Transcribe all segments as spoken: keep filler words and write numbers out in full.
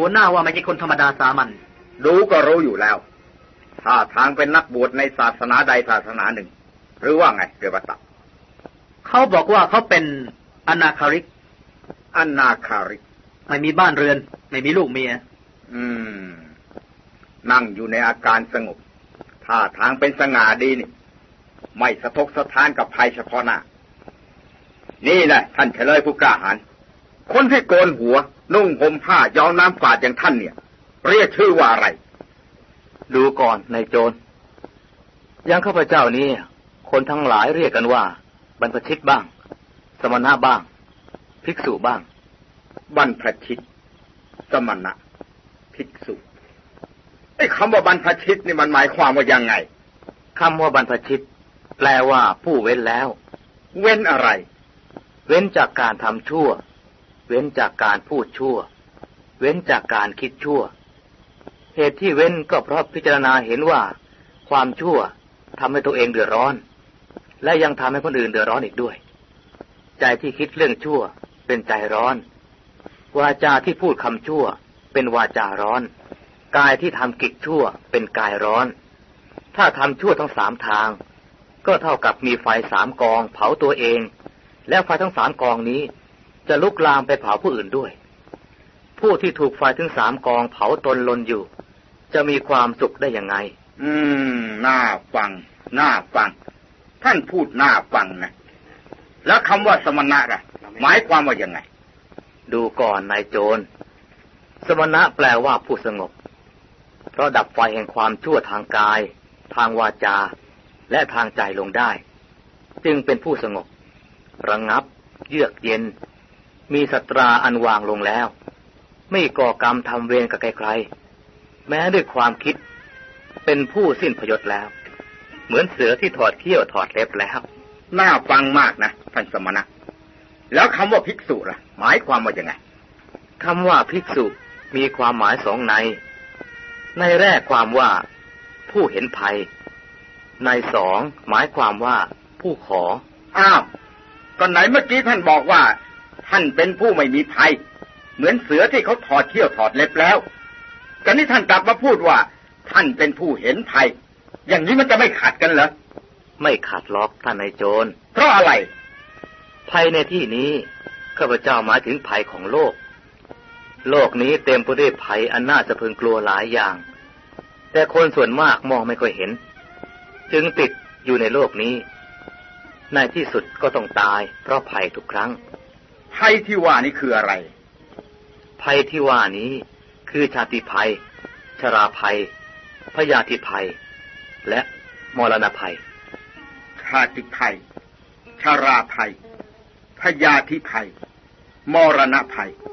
หัวหน้าว่าไม่ใช่คนธรรมดาสามัญดูก็รู้อยู่แล้วถ้าทางเป็นนักบวชในศาสนาใดศาสนาหนึ่งหรือว่าไงเรวตะเขาบอกว่าเขาเป็นอนาคาริกอนาคาริกไม่มีบ้านเรือนไม่มีลูกเมียอืมนั่งอยู่ในอาการสงบท่าทางเป็นสง่าดีนี่ไม่สะทกสะท้านกับภัยเฉพาะหน้านี่แหละท่านเฉลยผู้กล้าหาญคนที่โกนหัวนุ่งห่มผ้าย้อมน้ำฝาดอย่างท่านเนี่ยเรียกชื่อว่าอะไรดูก่อนนายโจรอย่างข้าพเจ้านี้คนทั้งหลายเรียกกันว่าบรรพชิตบ้างสมณะบ้างภิกษุบ้างบรรพชิตสมณะภิกษุไอ้คำว่าบรรพชิตนี่มันหมายความว่ายังไงคำว่าบรรพชิตแปลว่าผู้เว้นแล้วเว้นอะไรเว้นจากการทำชั่วเว้นจากการพูดชั่วเว้นจากการคิดชั่วเหตุที่เว้นก็เพราะพิจารณาเห็นว่าความชั่วทำให้ตัวเองเดือดร้อนและยังทำให้คนอื่นเดือดร้อนอีกด้วยใจที่คิดเรื่องชั่วเป็นใจร้อนวาจาที่พูดคำชั่วเป็นวาจาร้อนกายที่ทำกิจชั่วเป็นกายร้อนถ้าทำชั่วทั้งสามทางก็เท่ากับมีไฟสามกองเผาตัวเองแล้วไฟทั้งสามกองนี้จะลุกลามไปเผาผู้อื่นด้วยผู้ที่ถูกไฟถึงสามกองเผาตนลนอยู่จะมีความสุขได้ยังไงอืมน่าฟังน่าฟังท่านพูดน่าฟังนะแล้วคำว่าสมณะล่ะหมายความว่ายังไงดูก่อนนายโจรสมณะแปลว่าผู้สงบเพราะดับไฟแห่งความชั่วทางกายทางวาจาและทางใจลงได้จึงเป็นผู้สงบระงับเยือกเย็นมีสัตราอันวางลงแล้วไม่ก่อกรรมทำเวรกับใครๆแม้ด้วยความคิดเป็นผู้สิ้นพยศแล้วเหมือนเสือที่ถอดเขี้ยวถอดเล็บแล้วน่าฟังมากนะท่านสมณะแล้วคำว่าภิกษุล่ะหมายความว่ายังไงคำว่าภิกษุมีความหมายสองในในแรกความว่าผู้เห็นภัยในสองหมายความว่าผู้ขออ้าวก่อนไหนเมื่อกี้ท่านบอกว่าท่านเป็นผู้ไม่มีภัยเหมือนเสือที่เขาถอดเขี้ยวถอดเล็บแล้วกันนี้ท่านกลับมาพูดว่าท่านเป็นผู้เห็นภัยอย่างนี้มันจะไม่ขัดกันเหรอไม่ขัดล็อกท่านนายโจรเพราะอะไรภัยในที่นี้ข้าพเจ้าหมายถึงภัยของโลกโลกนี้เต็มไปด้วยภัยอันน่าสะพรึงกลัวหลายอย่างแต่คนส่วนมากมองไม่ค่อยเห็นจึงติดอยู่ในโลกนี้ในที่สุดก็ต้องตายเพราะภัยทุกครั้งภัยที่ว่านี้คืออะไรภัยที่ว่านี้คือชาติภัยชราภัยพยาธิภัยและมรณภัยชาติภัยชราภัยพยาธิภัยมรณภัย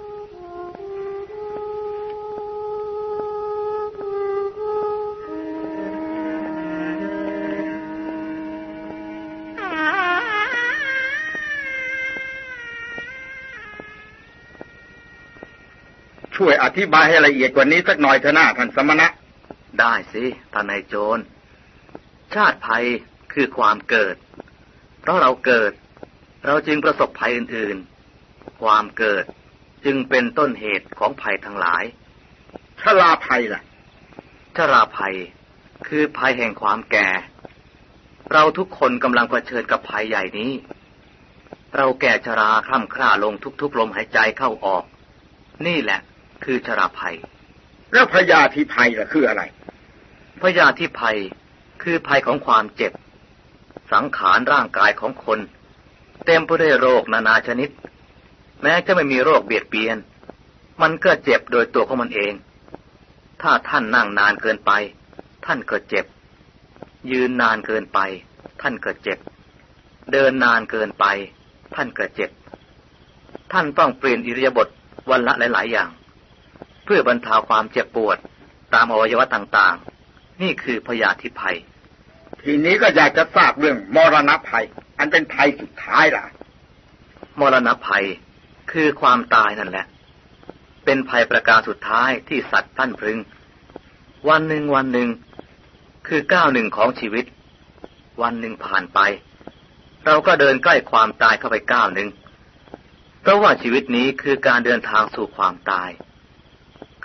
ช่วยอธิบายให้ละเอียดกว่านี้สักหน่อยเถอะนะท่านสมณะได้สิท่านนายโจรชาติภัยคือความเกิดเพราะเราเกิดเราจึงประสบภัยอื่นๆความเกิดจึงเป็นต้นเหตุของภัยทั้งหลายชราภัยล่ะชราภัยคือภัยแห่งความแก่เราทุกคนกำลังเผชิญกับภัยใหญ่นี้เราแก่ชราคล่ำคร่าลงทุกๆลมหายใจเข้าออกนี่แหละคือชราภัยแล้วพยาธิภัยล่ะคืออะไรพยาธิภัยคือภัยของความเจ็บสังขารร่างกายของคนเต็มไปด้วยโรคนานาชนิดแม้จะไม่มีโรคเบียดเบียนมันก็เจ็บโดยตัวของมันเองถ้าท่านนั่งนานเกินไปท่านก็เจ็บยืนนานเกินไปท่านก็เจ็บเดินนานเกินไปท่านก็เจ็บท่านต้องเปลี่ยนอิริยาบถวันละหลายๆอย่างเพื่อบรรเทาความเจ็บปวดตามอวัยวะต่างๆนี่คือพยาธิภัยทีนี้ก็อยากจะทราบเรื่องมรณภัยอันเป็นภัยสุดท้ายล่ะมรณภัยคือความตายนั่นแหละเป็นภัยประการสุดท้ายที่สัตว์พลั้นพรึงวันหนึ่งวันหนึ่งคือก้าวหนึ่งของชีวิตวันหนึ่งผ่านไปเราก็เดินใกล้ความตายเข้าไปก้าวหนึ่งเพราะว่าชีวิตนี้คือการเดินทางสู่ความตาย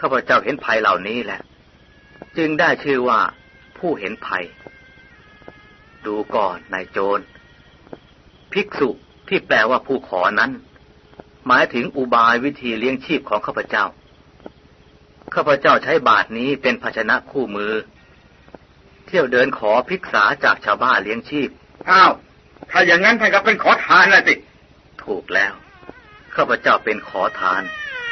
ข้าพเจ้าเห็นภัยเหล่านี้แหละจึงได้ชื่อว่าผู้เห็นภัยดูก่อนนายโจรภิกษุที่แปลว่าผู้ขอนั้นหมายถึงอุบายวิธีเลี้ยงชีพของข้าพเจ้าข้าพเจ้าใช้บาทนี้เป็นภาชนะคู่มือเที่ยวเดินขอภิกษาจากชาวบ้านเลี้ยงชีพอ้าวถ้าอย่างนั้นท่านก็เป็นขอทานแล้วสิถูกแล้วข้าพเจ้าเป็นขอทาน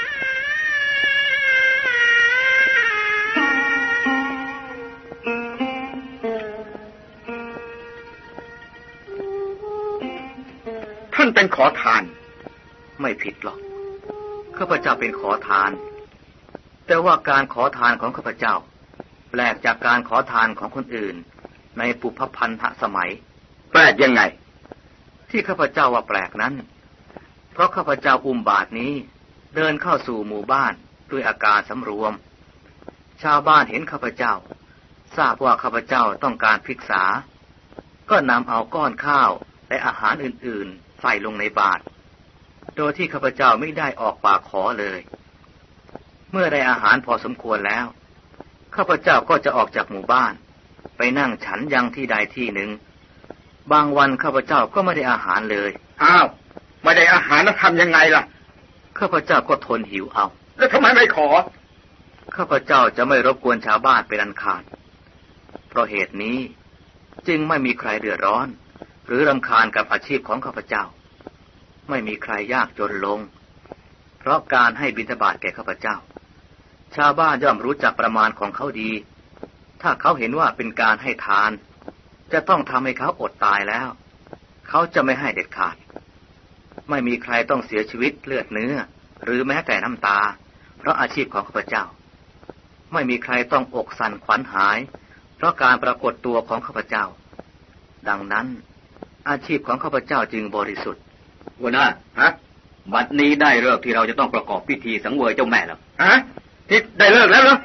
ท่านเป็นขอทานไม่ผิดหรอกข้าพเจ้าเป็นขอทานแต่ว่าการขอทานของข้าพเจ้าแปลกจากการขอทานของคนอื่นในปุพพันธสมัยแปลกยังไงที่ข้าพเจ้าว่าแปลกนั้นเพราะข้าพเจ้าอุ้มบาทนี้เดินเข้าสู่หมู่บ้านด้วยอาการสำรวมชาวบ้านเห็นข้าพเจ้าทราบว่าข้าพเจ้าต้องการภิกษาก็นำเอาก้อนข้าวและอาหารอื่นๆใส่ลงในบาตรโดยที่ข้าพเจ้าไม่ได้ออกปากขอเลยเมื่อได้อาหารพอสมควรแล้วข้าพเจ้าก็จะออกจากหมู่บ้านไปนั่งฉันยังที่ใดที่หนึ่งบางวันข้าพเจ้าก็ไม่ได้อาหารเลยอ้าวไม่ได้อาหารแล้วทำยังไงล่ะข้าพเจ้าก็ทนหิวเอาแล้วทำไมไม่ขอข้าพเจ้าจะไม่รบกวนชาวบ้านเป็นอันขาดเพราะเหตุนี้จึงไม่มีใครเดือดร้อนหรือรำคาญกับอาชีพของข้าพเจ้าไม่มีใครยากจนลงเพราะการให้บิณฑบาตแก่ข้าพเจ้าชาวบ้านย่อมรู้จักประมาณของเขาดีถ้าเขาเห็นว่าเป็นการให้ทานจะต้องทำให้เขาอดตายแล้วเขาจะไม่ให้เด็ดขาดไม่มีใครต้องเสียชีวิตเลือดเนื้อหรือแม้แต่น้ำตาเพราะอาชีพของข้าพเจ้าไม่มีใครต้องอกสั่นขวัญหายเพราะการปรากฏตัวของข้าพเจ้าดังนั้นอาชีพของข้าพเจ้าจึงบริสุทธิ์หัวหน้าฮะบัดนี้ได้เลิกที่เราจะต้องประกอบพิธีสังเวยเจ้าแม่แล้วฮะที่ได้เลิกแล้วเหรอ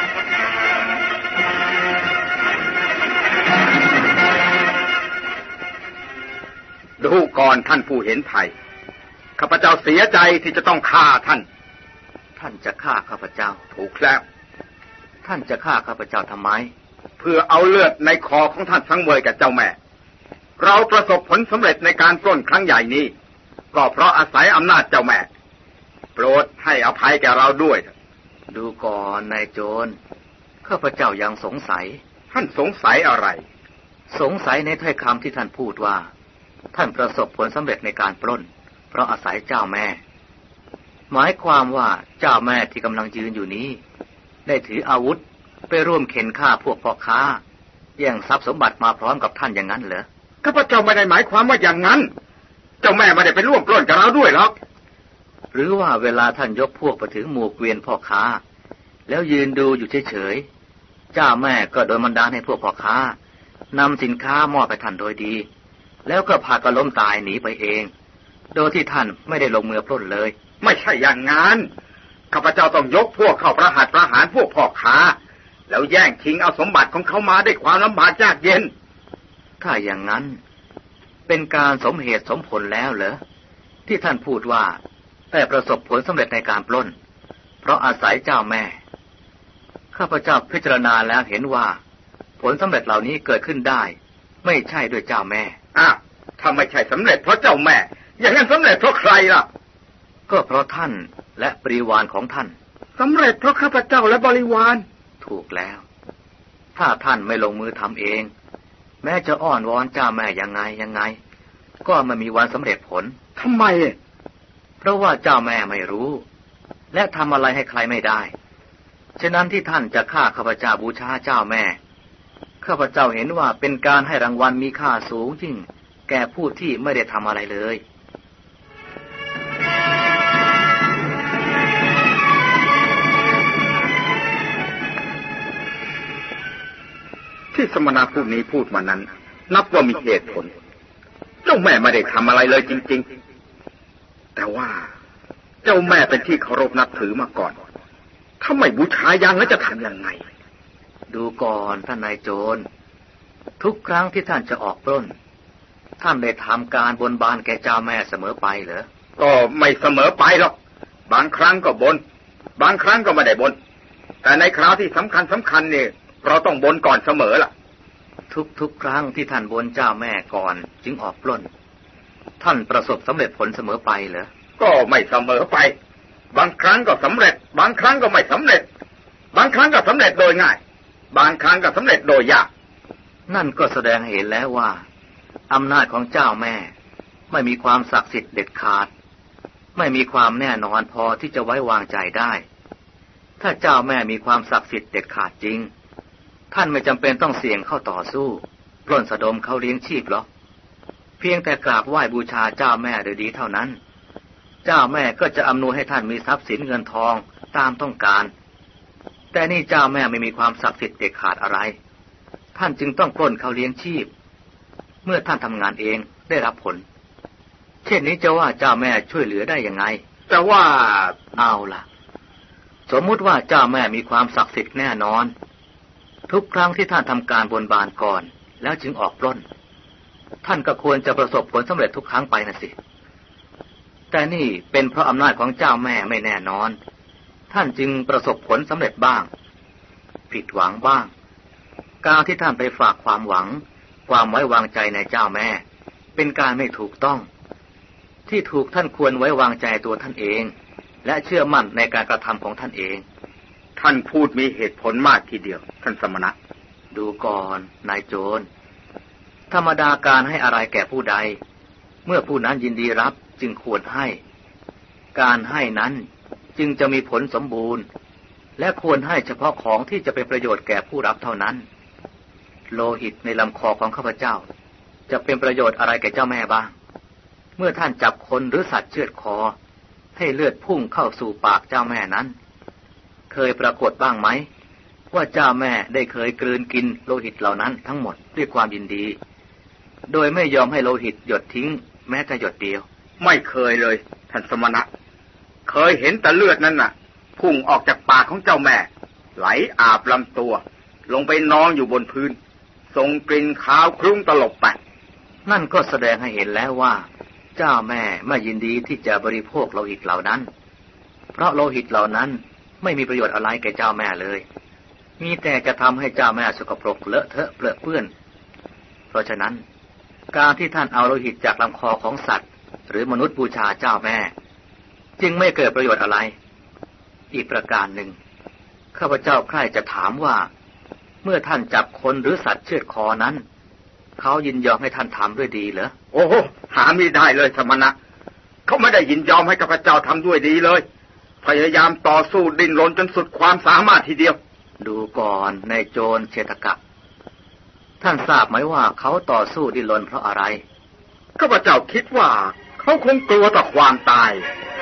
ดูก่อนท่านผู้เห็นภัยข้าพเจ้าเสียใจที่จะต้องฆ่าท่านท่านจะฆ่าข้าพเจ้าถูกแล้วท่านจะฆ่าข้าพเจ้าทำไมเพื่อเอาเลือดในคอของท่านสังเวยกับเจ้าแม่เราประสบผลสำเร็จในการปล้นครั้งใหญ่นี้ก็เพราะอาศัยอำนาจเจ้าแม่โปรดให้อภัยแก่เราด้วยดูก่อนนายโจรข้าพเจ้ายังสงสัยท่านสงสัยอะไรสงสัยในถ้อยคำที่ท่านพูดว่าท่านประสบผลสำเร็จในการปล้นเพราะอาศัยเจ้าแม่หมายความว่าเจ้าแม่ที่กำลังยืนอยู่นี้ได้ถืออาวุธไปร่วมเข็นฆ่าพวกพ่อค้าแย่งทรัพย์สมบัติมาพร้อมกับท่านอย่างนั้นเหรอข้าพเจ้าไม่ได้หมายความว่าอย่างนั้นเจ้าแม่ไม่ได้ไปร่วมปล้นกับเราด้วยหรอกหรือว่าเวลาท่านยกพวกไปถึงหมู่เกวียนพ่อค้าแล้วยืนดูอยู่เฉยๆเจ้าแม่ก็โดนบันดาลให้พวกพ่อค้านำสินค้ามอบไปท่านโดยดีแล้วก็พากันล้มตายหนีไปเองโดยที่ท่านไม่ได้ลงมือปล้นเลยไม่ใช่อย่างนั้นข้าพเจ้าต้องยกพวกเข้าประหัตประหารพวกพ่อค้าแล้วแย่งชิงเอาสมบัติของเขามาด้วยความลำบากยากเย็นถ้าอย่างนั้นเป็นการสมเหตุสมผลแล้วเหรอที่ท่านพูดว่าแต่ประสบผลสำเร็จในการปล้นเพราะอาศัยเจ้าแม่ข้าพเจ้าพิจารณาแล้วเห็นว่าผลสำเร็จเหล่านี้เกิดขึ้นได้ไม่ใช่ด้วยเจ้าแม่อ้าวถ้าไม่ใช่สำเร็จเพราะเจ้าแม่อย่างนั้นสำเร็จเพราะใครล่ะก็เพราะท่านและบริวารของท่านสำเร็จเพราะข้าพเจ้าและบริวารถูกแล้วถ้าท่านไม่ลงมือทำเองแม้จะอ้อนวอนเจ้าแม่ยังไงยังไงก็ไม่มีวันสำเร็จผลทำไมเพราะว่าเจ้าแม่ไม่รู้และทำอะไรให้ใครไม่ได้ฉะนั้นที่ท่านจะฆ่าข้าพเจ้าบูชาเจ้าแม่ข้าพเจ้าเห็นว่าเป็นการให้รางวัลมีค่าสูงยิ่งแก่ผู้ที่ไม่ได้ทำอะไรเลยที่สมณะผู้นี้พูดมานั้นนับว่ามีเหตุผลเจ้าแม่ไม่ได้ทำอะไรเลยจริงๆแต่ว่าเจ้าแม่เป็นที่เคารพนับถือมาก่อนถ้าไม่บูชายังแล้วจะทำยังไงดูก่อนท่านนายโจรทุกครั้งที่ท่านจะออกปล้นท่านได้ทำการบนบานแก่เจ้าแม่เสมอไปเหรอก็ไม่เสมอไปหรอกบางครั้งก็บนบางครั้งก็ไม่ได้บนแต่ในคราวที่สำคัญสำคัญเนี่ยเราต้องบนก่อนเสมอล่ะทุกๆครั้งที่ท่านบนเจ้าแม่ก่อนจึงออกปล้นท่านประสบสำเร็จผลเสมอไปเหรอก็ไม่เสมอไปบางครั้งก็สำเร็จบางครั้งก็ไม่สำเร็จบางครั้งก็สำเร็จโดยง่ายบางครั้งก็สำเร็จโดยยากนั่นก็แสดงให้เห็นแล้วว่าอำนาจของเจ้าแม่ไม่มีความศักดิ์สิทธิ์เด็ดขาดไม่มีความแน่นอนพอที่จะไว้วางใจได้ถ้าเจ้าแม่มีความศักดิ์สิทธิ์เด็ดขาดจริงท่านไม่จำเป็นต้องเสี่ยงเข้าต่อสู้ปล้นสะดมเขาเลี้ยงชีพหรอกเพียงแต่กราบไหว้บูชาเจ้าแม่โดยดีเท่านั้นเจ้าแม่ก็จะอำนวยให้ท่านมีทรัพย์สินเงินทองตามต้องการแต่นี่เจ้าแม่ไม่มีความศักดิ์สิทธิ์เด็ดขาดอะไรท่านจึงต้องปล้นเขาเลี้ยงชีพเมื่อท่านทำงานเองได้รับผลเช่นนี้จะว่าเจ้าแม่ช่วยเหลือได้ยังไงแต่ว่าเอาล่ะสมมุติว่าเจ้าแม่มีความศักดิ์สิทธิ์แน่นอนทุกครั้งที่ท่านทำการบนบานก่อนแล้วจึงออกปล้นท่านก็ควรจะประสบผลสำเร็จทุกครั้งไปนะสิแต่นี่เป็นเพราะอำนาจของเจ้าแม่ไม่แน่นอนท่านจึงประสบผลสำเร็จบ้างผิดหวังบ้างการที่ท่านไปฝากความหวังความไว้วางใจในเจ้าแม่เป็นการไม่ถูกต้องที่ถูกท่านควรไว้วางใจตัวท่านเองและเชื่อมั่นในการกระทำของท่านเองท่านพูดมีเหตุผลมากทีเดียวท่านสมณะดูก่อนนายโจรธรรมดาการให้อะไรแก่ผู้ใดเมื่อผู้นั้นยินดีรับจึงควรให้การให้นั้นจึงจะมีผลสมบูรณ์และควรให้เฉพาะของที่จะเป็นประโยชน์แก่ผู้รับเท่านั้นโลหิตในลำคอของข้าพเจ้าจะเป็นประโยชน์อะไรแก่เจ้าแม่บ้างเมื่อท่านจับคนหรือสัตว์เชือดคอให้เลือดพุ่งเข้าสู่ปากเจ้าแม่นั้นเคยปรากฏบ้างไหมว่าเจ้าแม่ได้เคยกลืนกินโลหิตเหล่านั้นทั้งหมดด้วยความยินดีโดยไม่ยอมให้โลหิตหยดทิ้งแม้แต่หยดเดียวไม่เคยเลยท่านสมณะเคยเห็นแต่เลือดนั้นน่ะพุ่งออกจากปากของเจ้าแม่ไหลอาบลำตัวลงไปนอนอยู่บนพื้นส่งกลิ่นคาวคลุ้งตลบไปนั่นก็แสดงให้เห็นแล้วว่าเจ้าแม่ไม่ยินดีที่จะบริโภคโลหิตเหล่านั้นเพราะโลหิตเหล่านั้นไม่มีประโยชน์อะไรแก่เจ้าแม่เลยมีแต่จะทำให้เจ้าแม่สกปรกเลอะเทอะเปรอะเปื้อนเพราะฉะนั้นการที่ท่านเอาโลหิตจากลำคอของสัตว์หรือมนุษย์บูชาเจ้าแม่จึงไม่เกิดประโยชน์อะไรอีกประการหนึ่งข้าพเจ้าใคร่จะถามว่าเมื่อท่านจับคนหรือสัตว์เชือดคอนั้นเขายินยอมให้ท่านทำด้วยดีเหรอโอ้โหหาไม่ได้เลยสมณะเขาไม่ได้ยินยอมให้ข้าพเจ้าทำด้วยดีเลยพยายามต่อสู้ดิ้นรนจนสุดความสามารถทีเดียวดูก่อนนายโจรเชษฐกะท่านทราบไหมว่าเขาต่อสู้ดิ้นรนเพราะอะไรข้าพเจ้าคิดว่าเขาคงกลัวต่อความตาย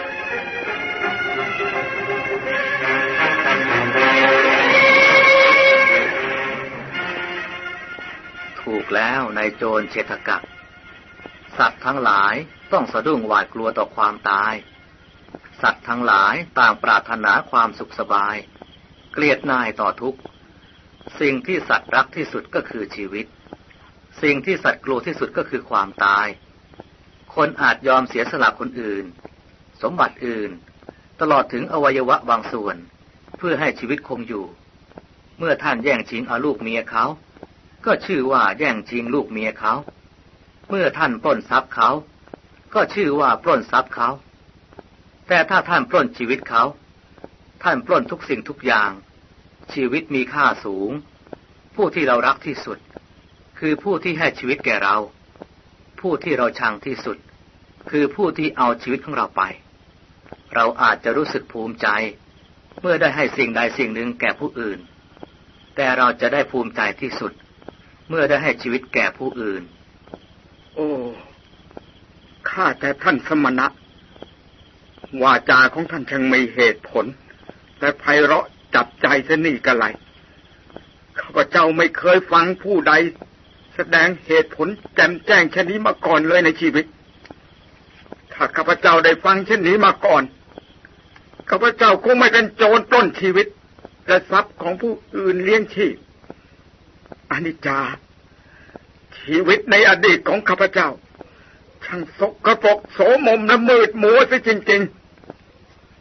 ถูกแล้วนายโจรเชษฐกะสัตว์ทั้งหลายต้องสะดุ้งหวาดกลัวต่อความตายสัตว์ทั้งหลายต่างปรารถนาความสุขสบายเกลียดน่ายต่อทุกข์สิ่งที่สัตว์รักที่สุดก็คือชีวิตสิ่งที่สัตว์กลัวที่สุดก็คือความตายคนอาจยอมเสียสละคนอื่นสมบัติอื่นตลอดถึงอวัยวะบางส่วนเพื่อให้ชีวิตคงอยู่เมื่อท่านแย่งชิงเอาลูกเมียเขาก็ชื่อว่าแย่งชิงลูกเมียเขาเมื่อท่านปล้นทรัพย์เขาก็ชื่อว่าปล้นทรัพย์เขาแต่ถ้าท่านปล้นชีวิตเขาท่านปล้นทุกสิ่งทุกอย่างชีวิตมีค่าสูงผู้ที่เรารักที่สุดคือผู้ที่ให้ชีวิตแก่เราผู้ที่เราชังที่สุดคือผู้ที่เอาชีวิตของเราไปเราอาจจะรู้สึกภูมิใจเมื่อได้ให้สิ่งใดสิ่งหนึ่งแก่ผู้อื่นแต่เราจะได้ภูมิใจที่สุดเมื่อได้ให้ชีวิตแก่ผู้อื่นโอ้ข้าแต่ท่านสมณะวาจาของท่านช่างมีเหตุผลแต่ไพเราะจับใจซะนี่กะไรข้าพเจ้าไม่เคยฟังผู้ใดแสดงเหตุผลแจ่มแจ้งเช่นนี้มาก่อนเลยในชีวิตถ้าข้าพเจ้าได้ฟังเช่นนี้มาก่อนข้าพเจ้าคงไม่เป็นโจรปล้นชีวิตและทรัพย์ของผู้อื่นเลี้ยงชีพอนิจจาชีวิตในอดีตของข้าพเจ้าช่างสกปรกโสมมและมืดมัวซะจริงๆ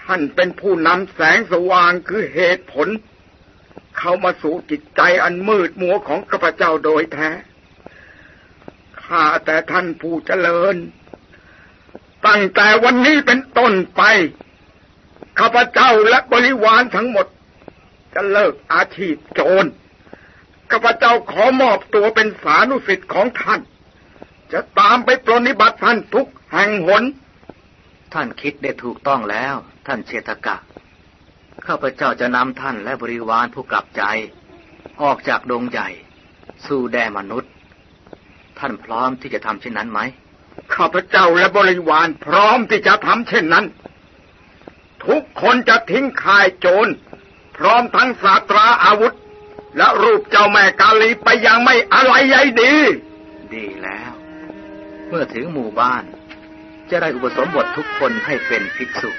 ท่านเป็นผู้นำแสงสว่างคือเหตุผลเข้ามาสู่จิตใจอันมืดมัวของข้าพเจ้าโดยแท้ข้าแต่ท่านผู้เจริญตั้งแต่วันนี้เป็นต้นไปข้าพเจ้าและบริวารทั้งหมดจะเลิกอาชีพโจรข้าพเจ้าขอมอบตัวเป็นสานุสิทธิ์ของท่านจะตามไปปรนนิบัติท่านทุกแห่งหนท่านคิดได้ถูกต้องแล้วท่านเชษฐกะข้าพเจ้าจะนำท่านและบริวารผู้กลับใจออกจากดงใหญ่สู่แดนมนุษย์ท่านพร้อมที่จะทำเช่นนั้นไหมข้าพเจ้าและบริวารพร้อมที่จะทำเช่นนั้นทุกคนจะทิ้งข่ายโจรพร้อมทั้งศาสตราอาวุธและรูปเจ้าแม่กาลีไปยังไม่อะไรใยดีดีแล้วเมื่อถึงหมู่บ้านจะได้อุปสมบททุกคนให้เป็นภิกษุ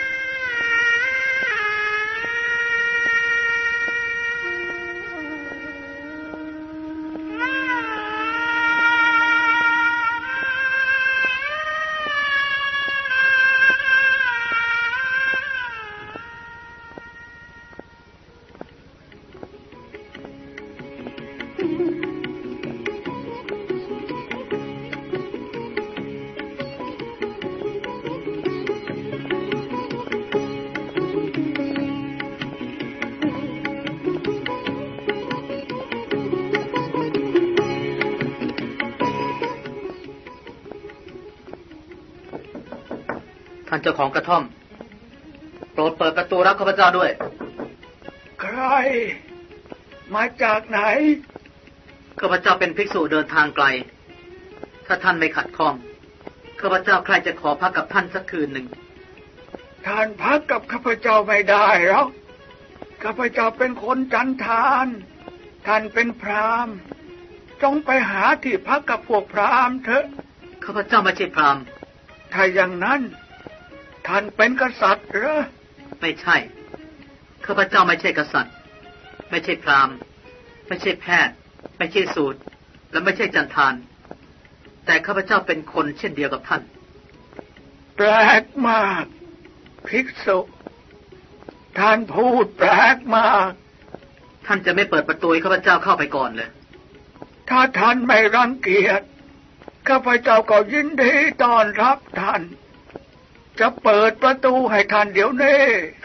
ท่านเจ้าของกระท่อมโปรดเปิดประตูรับข้าพเจ้าด้วยใครมาจากไหนข้าพเจ้าเป็นภิกษุเดินทางไกลถ้าท่านไม่ขัดข้องข้าพเจ้าใครจะขอพักกับท่านสักคืนหนึ่งท่านพักกับข้าพเจ้าไม่ได้หรอกข้าพเจ้าเป็นคนจันทานท่านเป็นพราหมณ์จงไปหาที่พักกับพวกพราหมณ์เถอะข้าพเจ้าไม่ใช่พราหมณ์ถ้าอย่างนั้นท่านเป็นกษัตริย์เหรอไม่ใช่ข้าพเจ้าไม่ใช่กษัตริย์ไม่ใช่พราหมณ์ไม่ใช่แพทย์ไม่ใช่สูตรและไม่ใช่จันทานแต่ข้าพเจ้าเป็นคนเช่นเดียวกับท่านแปลกมากภิกษุท่านพูดแปลกมากท่านจะไม่เปิดประตูให้ข้าพเจ้าเข้าไปก่อนเลยถ้าท่านไม่รังเกียจข้าพเจ้าก็ยินดีต้อนรับท่านจะเปิดประตูให้ท่านเดี๋ยวนี้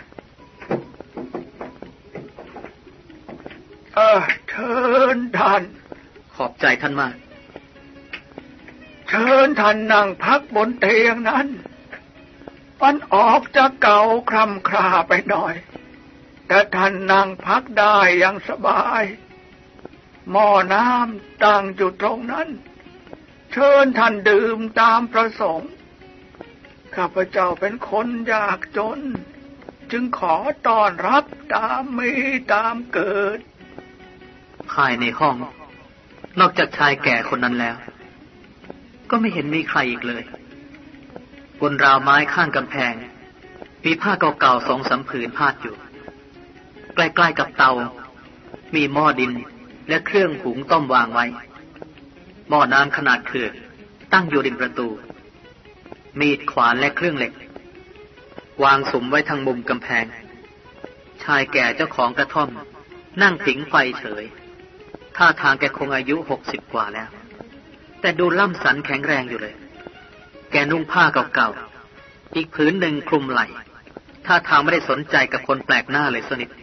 เออเชิญท่านขอบใจท่านมากเชิญท่านนั่งพักบนเตียงนั้นมันออกจะเก่าคร่ำคร่าไปหน่อยแต่ท่านนั่งพักได้อย่างสบายหม้อน้ำตั้งอยู่ตรงนั้นเชิญท่านดื่มตามประสงค์ข้าพเจ้าเป็นคนยากจนจึงขอต้อนรับตามมีตามเกิดภายในห้องนอกจากชายแก่คนนั้นแล้วก็ไม่เห็นมีใครอีกเลยบนราวไม้ข้างกำแพงมีผ้าเก่าๆสองสามผืนพาดอยู่ใกล้ๆกับเตามีหม้อดินและเครื่องหุงต้มวางไว้หม้อน้ำขนาดเขื่อตั้งอยู่ริมประตูมีดขวานและเครื่องเหล็กวางสุมไว้ทางมุมกำแพงชายแก่เจ้าของกระท่อมนั่งผิงไฟเฉยท่าทางแกคงอายุหกสิบกว่าแล้วแต่ดูล่ำสันแข็งแรงอยู่เลยแกนุ่งผ้าเก่าๆอีกผืนหนึ่งคลุมไหล่ท่าทางไม่ได้สนใจกับคนแปลกหน้าเลยสนิท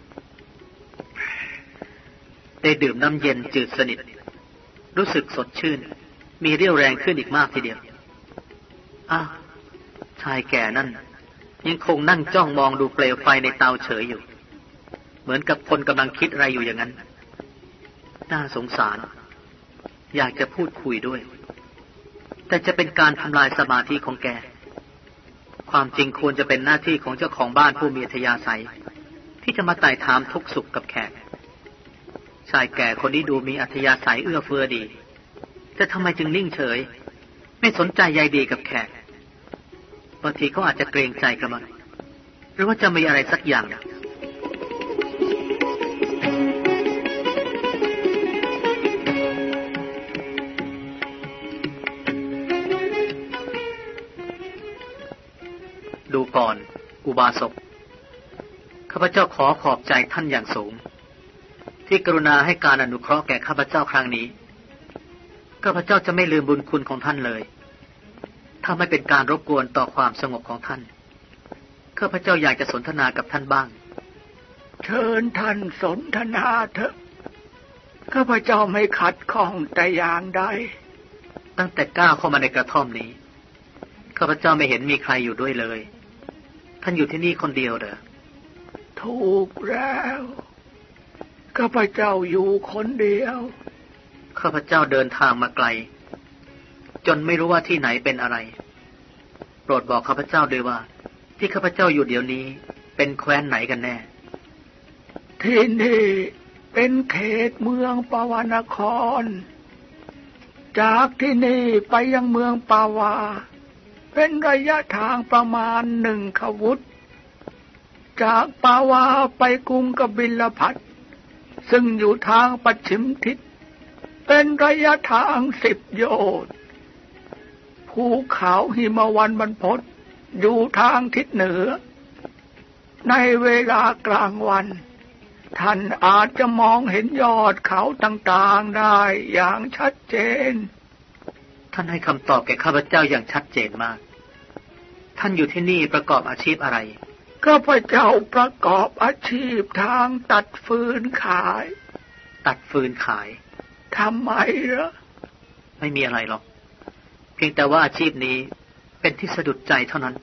ได้ดื่มน้ำเย็นจืดสนิทรู้สึกสดชื่นมีเรี่ยวแรงขึ้นอีกมากทีเดียวอ้าวชายแก่นั่นยังคงนั่งจ้องมองดูเปลวไฟในเตาเฉยอยู่เหมือนกับคนกำลังคิดอะไรอยู่อย่างนั้นน่าสงสารอยากจะพูดคุยด้วยแต่จะเป็นการทำลายสมาธิของแกความจริงควรจะเป็นหน้าที่ของเจ้าของบ้านผู้มีอัธยาศัยที่จะมาไต่ถามทุกสุขกับแขกชายแก่คนนี้ดูมีอัธยาศัยเอื้อเฟื้อดีแต่ทำไมจึงนิ่งเฉยไม่สนใจใยดีกับแขกบางทีเขาอาจจะเกรงใจกระมังหรือว่าจะมีอะไรสักอย่างดูก่อนอุบาสกข้าพเจ้าขอขอบใจท่านอย่างสูงที่กรุณาให้การอนุเคราะห์แก่ข้าพเจ้าครั้งนี้ข้าพเจ้าจะไม่ลืมบุญคุณของท่านเลยถ้าไม่เป็นการรบกวนต่อความสงบของท่านข้าพเจ้าอยากจะสนทนากับท่านบ้างเชิญท่านสนทนาเถอะข้าพเจ้าไม่ขัดข้องแต่อย่างใดตั้งแต่ก้าวเข้ามาในกระท่อมนี้ข้าพเจ้าไม่เห็นมีใครอยู่ด้วยเลยท่านอยู่ที่นี่คนเดียวเหรอถูกแล้วข้าพเจ้าอยู่คนเดียวข้าพเจ้าเดินทางมาไกลจนไม่รู้ว่าที่ไหนเป็นอะไรโปรดบอกข้าพเจ้าด้วยว่าที่ข้าพเจ้าอยู่เดี๋ยวนี้เป็นแคว้นไหนกันแน่ที่นี่เป็นเขตเมืองปวานครจากที่นี่ไปยังเมืองปาวาเป็นระยะทางประมาณหนึ่งขวุธจากปาวาไปกรุงกบิลพัสซึ่งอยู่ทางปัจฉิมทิศเป็นระยะทางสิบโยชน์ภูเขาหิมวันบรรพตอยู่ทางทิศเหนือในเวลากลางวันท่านอาจจะมองเห็นยอดเขาต่างๆได้อย่างชัดเจนท่านให้คำตอบแก่ข้าพเจ้าอย่างชัดเจนมากท่านอยู่ที่นี่ประกอบอาชีพอะไรข้าพเจ้าประกอบอาชีพทางตัดฟืนขายตัดฟืนขายทำไมเหรอไม่มีอะไรหรอกเพียงแต่ว่าอาชีพนี้เป็นที่สะดุดใจเท่านั้น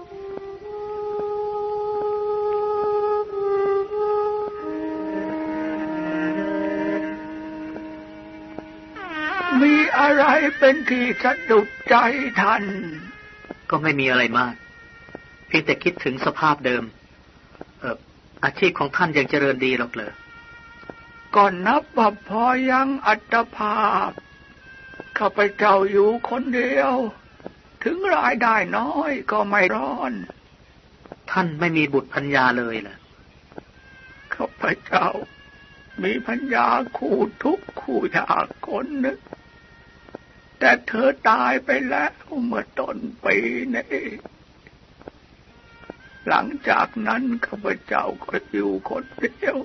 มีอะไรเป็นที่สะดุดใจท่านก็ไม่มีอะไรมากเพียงแต่คิดถึงสภาพเดิมเอออาชีพของท่านยังเจริญดีหรอกเหรอก่อนนับว่าพอยังอัตภาพข้าพเจ้าอยู่คนเดียวถึงรายได้น้อยก็ไม่ร้อนท่านไม่มีบุตรภรรยาเลยเหรอข้าพเจ้ามีภรรยาคู่ทุกข์คู่ยากคนหนึ่งแต่เธอตายไปแล้วเมื่อต้นปีนี้หลังจากนั้นข้าพเจ้าก็อยู่คนเดียว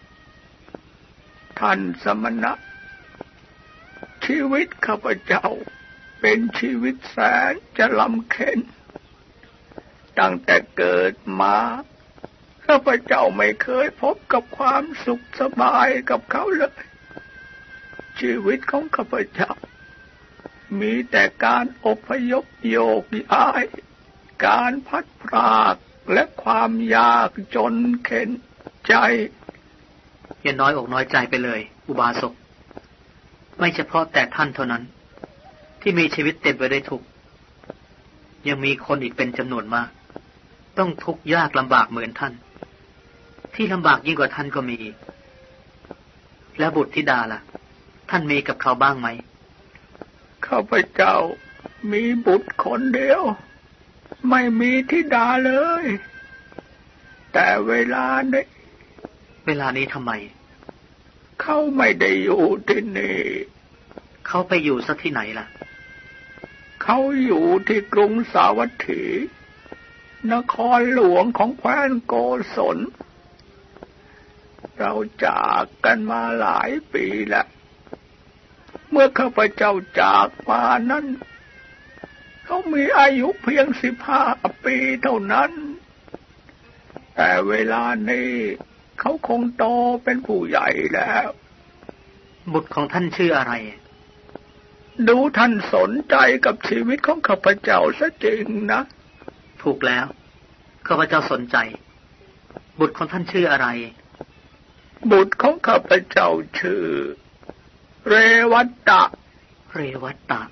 ท่านสมณะชีวิตข้าพเจ้าเป็นชีวิตแสนจะลำเค็ญตั้งแต่เกิดมาข้าพเจ้าไม่เคยพบกับความสุขสบายกับเขาเลยชีวิตของข้าพเจ้ามีแต่การอพยพโยกย้ายการพัดพรากและความยากจนเข็ญใจอย่าน้อยอกน้อยใจไปเลยอุบาสกไม่เฉพาะแต่ท่านเท่านั้นที่มีชีวิตเต็มไปด้วยทุกข์ยังมีคนอีกเป็นจำนวนมากต้องทุกข์ยากลำบากเหมือนท่านที่ลำบากยิ่งกว่าท่านก็มีแล้วบุตรธิดาล่ะท่านมีกับเขาบ้างไหมข้าพเจ้ามีบุตรคนเดียวไม่มีธิดาเลยแต่เวลานี้เวลานี้ทำไมเขาไม่ได้อยู่ที่นี่เขาไปอยู่สักที่ไหนล่ะเขาอยู่ที่กรุงสาวัตถีนครหลวงของแคว้นโกศลเราจากกันมาหลายปีแล้วเมื่อข้าพเจ้าจากมานั้นเขามีอายุเพียงสิบห้าปีเท่านั้นแต่เวลานี้เขาคงโตเป็นผู้ใหญ่แล้วบุตรของท่านชื่ออะไรดูท่านสนใจกับชีวิตของข้าพเจ้าซะจริงนะถูกแล้วข้าพเจ้าสนใจบุตรของท่านชื่ออะไรบุตรของข้าพเจ้าชื่อเรวัตตะเรวัตตะ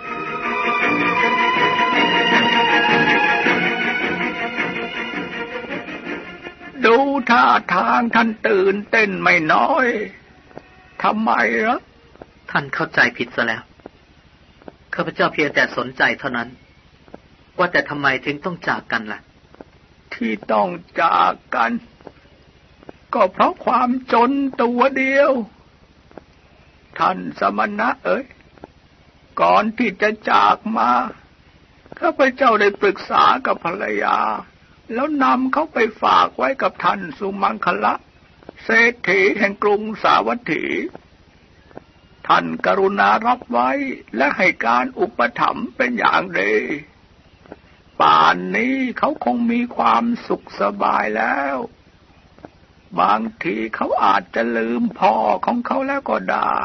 ดูท่าทางท่านตื่นเต้นไม่น้อยทำไมล่ะท่านเข้าใจผิดซะแล้วข้าพเจ้าเพียงแต่สนใจเท่านั้นว่าแต่ทำไมถึงต้องจากกันล่ะที่ต้องจากกันก็เพราะความจนตัวเดียวท่านสมณะเอ๋ยก่อนที่จะจากมาข้าพเจ้าได้ปรึกษากับภรรยาแล้วนำเขาไปฝากไว้กับท่านสุมังคละเศรษฐีแห่งกรุงสาวัตถีท่านกรุณารับไว้และให้การอุปถัมภ์เป็นอย่างดีป่านนี้เขาคงมีความสุขสบายแล้วบางทีเขาอาจจะลืมพ่อของเขาแล้วก็ได้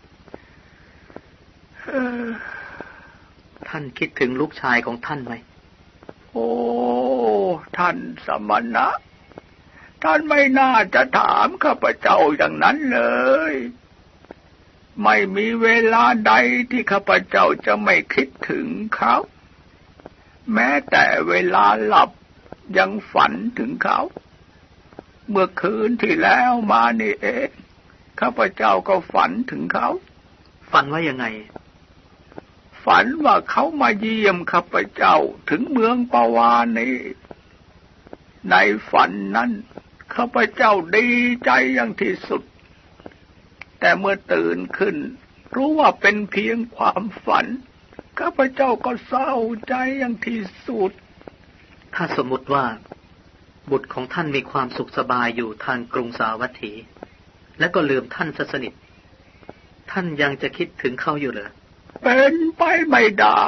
ท่านคิดถึงลูกชายของท่านไหมโอ้ท่านสมณะท่านไม่น่าจะถามข้าพเจ้าอย่างนั้นเลยไม่มีเวลาใดที่ข้าพเจ้าจะไม่คิดถึงเขาแม้แต่เวลาหลับยังฝันถึงเขาเมื่อคืนที่แล้วมานี่เองข้าพเจ้าก็ฝันถึงเขาฝันว่ายังไงฝันว่าเขามาเยี่ยมข้าพเจ้าถึงเมืองปาวานีในฝันนั้นข้าพเจ้าดีใจอย่างที่สุดแต่เมื่อตื่นขึ้นรู้ว่าเป็นเพียงความฝันข้าพเจ้าก็เศร้าใจอย่างที่สุดถ้าสมมุติว่าบุตรของท่านมีความสุขสบายอยู่ทางกรุงสาวัตถีและก็ลืมท่านซะสนิทท่านยังจะคิดถึงเขาอยู่เหรอเป็นไปไม่ได้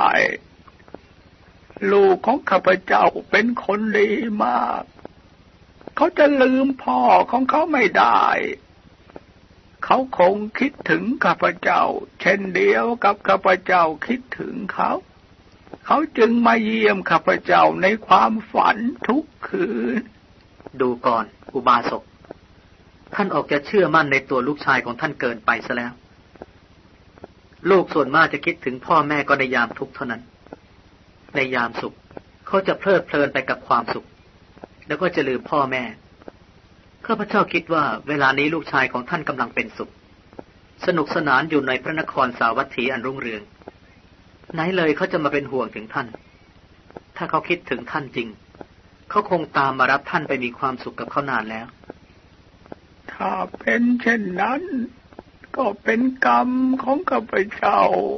ลูกของข้าพเจ้าเป็นคนดีมากเขาจะลืมพ่อของเขาไม่ได้เขาคงคิดถึงข้าพเจ้าเช่นเดียวกับข้าพเจ้าคิดถึงเขาเขาจึงมาเยี่ยมข้าพเจ้าในความฝันทุกคืนดูก่อนอุบาสกท่านออกจะเชื่อมั่นในตัวลูกชายของท่านเกินไปซะแล้วลูกส่วนมากจะคิดถึงพ่อแม่ก็ในยามทุกข์เท่านั้นในยามสุขเขาจะเพลิดเพลินไปกับความสุขแล้วก็จะลืมพ่อแม่ข้าพเจ้าคิดว่าเวลานี้ลูกชายของท่านกำลังเป็นสุขสนุกสนานอยู่ในพระนครสาวัตถีอันรุ่งเรืองไหนเลยเขาจะมาเป็นห่วงถึงท่านถ้าเขาคิดถึงท่านจริงเขาคงตามมารับท่านไปมีความสุขกับเขานานแล้วถ้าเป็นเช่นนั้นก็เป็นกรรมของข้าพเจ้า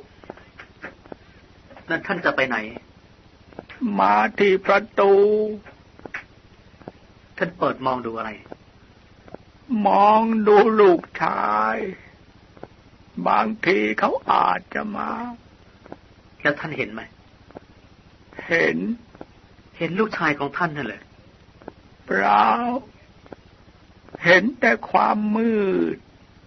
นั่นท่านจะไปไหนมาที่ประตูท่านเปิดมองดูอะไรมองดูลูกชายบางทีเขาอาจจะมาแล้วท่านเห็นไหมเห็นเห็นลูกชายของท่านนั่นแหละเปล่าเห็นแต่ความมืด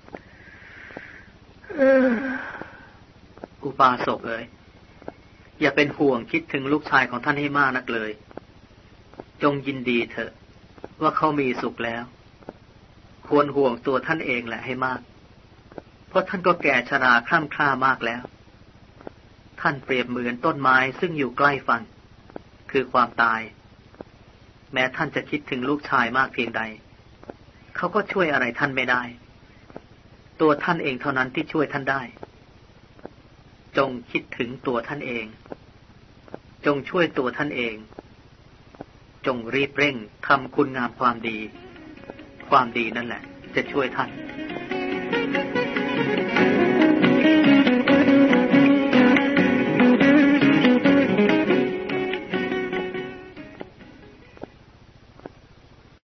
เอออุบาสกเอ๋ยอย่าเป็นห่วงคิดถึงลูกชายของท่านให้มากนักเลยจงยินดีเถอะว่าเขามีสุขแล้วควรห่วงตัวท่านเองแหละให้มากเพราะท่านก็แก่ชราคร่ำคร่ามากแล้วท่านเปรียบเหมือนต้นไม้ซึ่งอยู่ใกล้ฝั่งคือความตายแม้ท่านจะคิดถึงลูกชายมากเพียงใดเขาก็ช่วยอะไรท่านไม่ได้ตัวท่านเองเท่านั้นที่ช่วยท่านได้จงคิดถึงตัวท่านเองจงช่วยตัวท่านเองจงรีบเร่งทำคุณงามความดีความดีนั่นแหละจะช่วยท่าน